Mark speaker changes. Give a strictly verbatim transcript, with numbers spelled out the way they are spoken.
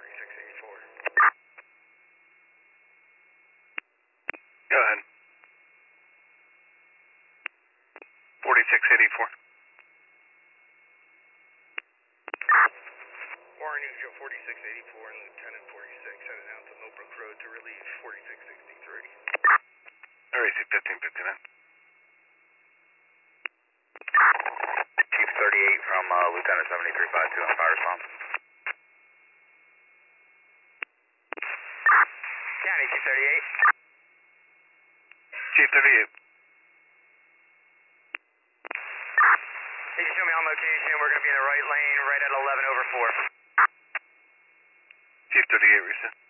Speaker 1: forty-six eighty-four.
Speaker 2: Go ahead. forty-six eighty-four.
Speaker 1: Warren News Joe forty-six eighty-four and Lieutenant forty-six headed down to Millbrook Road to relieve forty-six sixty-three.
Speaker 2: R A C fifteen fifty-nine.
Speaker 3: Chief thirty-eight from uh, Lieutenant seventy-three fifty-two on fire response. County Chief thirty-eight.
Speaker 2: Chief thirty-eight.
Speaker 3: You can show me on location. We're going to be in the right lane right at eleven over four.
Speaker 2: Chief thirty-eight, reset.